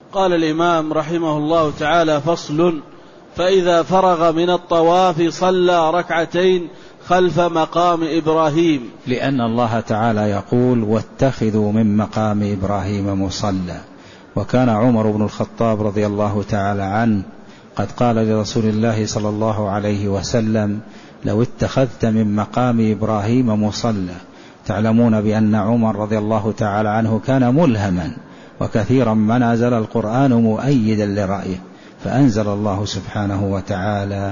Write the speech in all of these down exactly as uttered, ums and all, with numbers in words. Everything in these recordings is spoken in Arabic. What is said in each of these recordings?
قال الإمام رحمه الله تعالى: فصل: فإذا فرغ من الطواف صلى ركعتين خلف مقام إبراهيم. لأن الله تعالى يقول: واتخذوا من مقام إبراهيم مصلى. وكان عمر بن الخطاب رضي الله تعالى عنه قد قال لرسول الله صلى الله عليه وسلم: لو اتخذت من مقام إبراهيم مصلى. تعلمون بأن عمر رضي الله تعالى عنه كان ملهما، وكثيرا ما نزل القرآن مؤيدا لرأيه، فأنزل الله سبحانه وتعالى: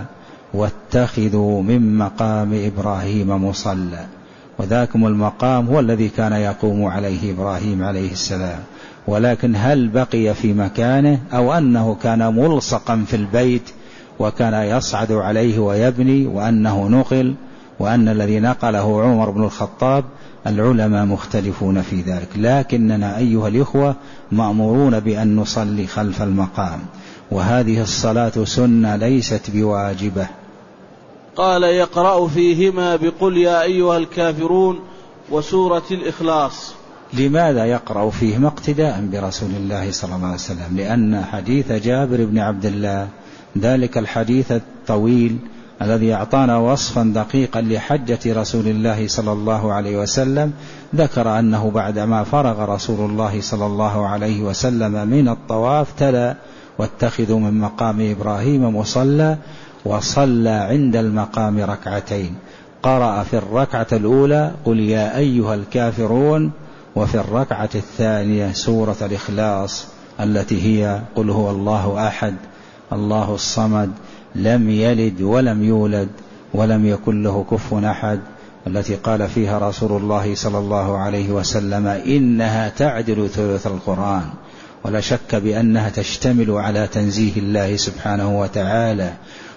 واتخذوا من مقام إبراهيم مصلى. وذاكم المقام هو الذي كان يقوم عليه إبراهيم عليه السلام، ولكن هل بقي في مكانه أو أنه كان ملصقا في البيت وكان يصعد عليه ويبني، وأنه نقل، وأن الذي نقله عمر بن الخطاب؟ العلماء مختلفون في ذلك، لكننا أيها الإخوة مأمورون بأن نصلي خلف المقام، وهذه الصلاة سنة ليست بواجبة. قال: يقرأ فيهما بقل يا أيها الكافرون وسورة الإخلاص. لماذا يقرأ فيهما؟ اقتداء برسول الله صلى الله عليه وسلم، لأن حديث جابر بن عبد الله، ذلك الحديث الطويل الذي أعطانا وصفا دقيقا لحجة رسول الله صلى الله عليه وسلم، ذكر أنه بعدما فرغ رسول الله صلى الله عليه وسلم من الطواف تلا: واتخذوا من مقام إبراهيم مصلى، وصلى عند المقام ركعتين. قرأ في الركعة الأولى قل يا أيها الكافرون، وفي الركعة الثانية سورة الإخلاص التي هي قل هو الله أحد الله الصمد لم يلد ولم يولد ولم يكن له كفوا أحد، التي قال فيها رسول الله صلى الله عليه وسلم: إنها تعدل ثلث القرآن. ولا شك بأنها تشتمل على تنزيه الله سبحانه وتعالى،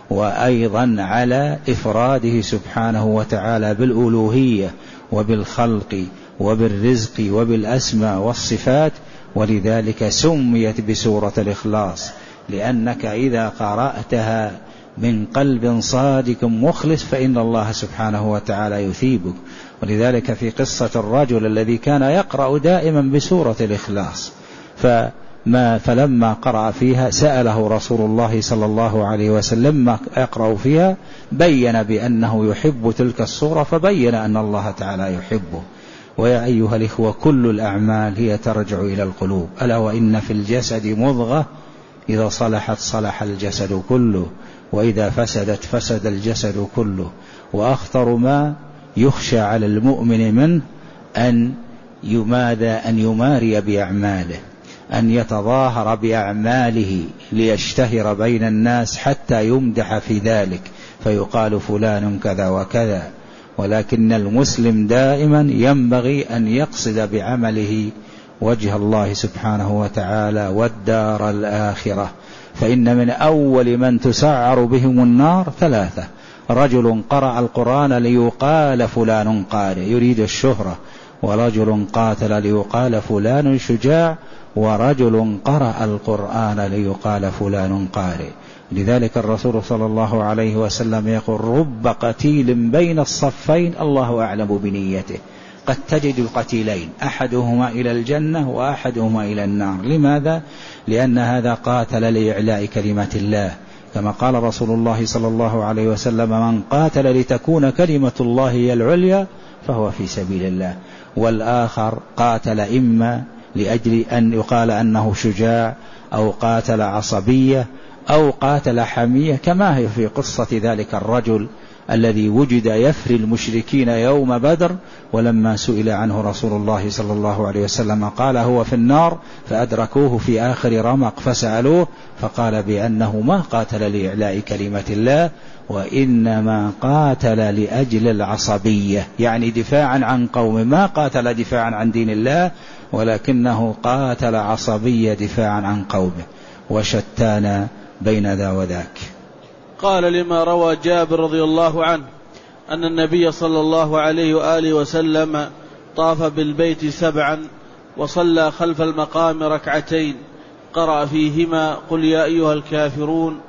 وأيضا على إفراده سبحانه وتعالى بالألوهية وبالخلق وبالرزق وبالأسماء والصفات، ولذلك سميت بسورة الإخلاص، لأنك إذا قرأتها من قلب صادق مخلص فإن الله سبحانه وتعالى يثيبك. ولذلك في قصة الرجل الذي كان يقرأ دائما بسورة الإخلاص، فما فلما قرأ فيها سأله رسول الله صلى الله عليه وسلم ما يقرأ فيها، بين بأنه يحب تلك السورة، فبين أن الله تعالى يحبه. ويا أيها الإخوة، كل الأعمال هي ترجع إلى القلوب، ألا وإن في الجسد مضغة إذا صلحت صلح الجسد كله، وإذا فسدت فسد الجسد كله. وأخطر ما يخشى على المؤمن منه أن يماذا أن يماري بأعماله، أن يتظاهر بأعماله ليشتهر بين الناس حتى يمدح في ذلك فيقال فلان كذا وكذا. ولكن المسلم دائما ينبغي أن يقصد بعمله وجه الله سبحانه وتعالى والدار الآخرة. فإن من أول من تسعر بهم النار ثلاثة: رجل قرأ القرآن ليقال فلان قارئ يريد الشهرة، ورجل قاتل ليقال فلان شجاع، ورجل قرأ القرآن ليقال فلان قارئ. لذلك الرسول صلى الله عليه وسلم يقول: رب قتيل بين الصفين الله أعلم بنيته. قد تجد القتيلين أحدهما إلى الجنة وأحدهما إلى النار. لماذا؟ لأن هذا قاتل لإعلاء كلمة الله، كما قال رسول الله صلى الله عليه وسلم: من قاتل لتكون كلمة الله هي العليا فهو في سبيل الله. والآخر قاتل إما لأجل أن يقال أنه شجاع، أو قاتل عصبية، أو قاتل حمية، كما هي في قصة ذلك الرجل الذي وجد يفري المشركين يوم بدر، ولما سئل عنه رسول الله صلى الله عليه وسلم قال هو في النار، فأدركوه في آخر رمق فسألوه فقال بأنه ما قاتل لإعلاء كلمة الله، وإنما قاتل لأجل العصبية، يعني دفاعا عن قوم، ما قاتل دفاعا عن دين الله، ولكنه قاتل عصبية دفاعا عن قومه. وشتان بين ذا وذاك. قال: لما روى جابر رضي الله عنه أن النبي صلى الله عليه وآله وسلم طاف بالبيت سبعا وصلى خلف المقام ركعتين قرأ فيهما قل يا أيها الكافرون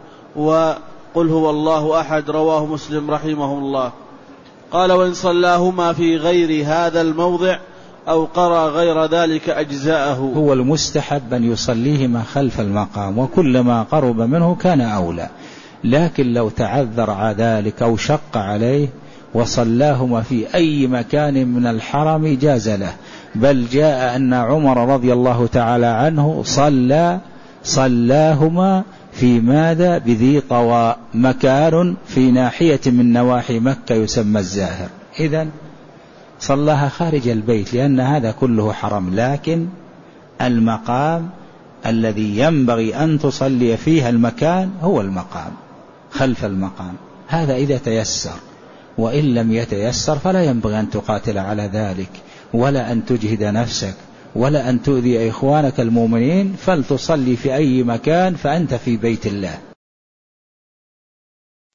وقل هو الله أحد، رواه مسلم رحمه الله. قال: وإن صلاهما في غير هذا الموضع أو قرأ غير ذلك أجزاءه. هو المستحب أن يصليهما خلف المقام، وكلما قرب منه كان أولى، لكن لو تعذر ذلك أو شق عليه وصلاهما في أي مكان من الحرم جاز له. بل جاء أن عمر رضي الله تعالى عنه صلى صلاهما في ماذا بذي طوى، مكان في ناحية من نواحي مكة يسمى الزاهر، إذن صلاها خارج البيت لأن هذا كله حرم، لكن المقام الذي ينبغي أن تصلي فيها المكان هو المقام خلف المقام، هذا إذا تيسر، وإن لم يتيسر فلا ينبغي أن تقاتل على ذلك ولا أن تجهد نفسك ولا أن تؤذي إخوانك المؤمنين، فلتصلي في أي مكان فأنت في بيت الله.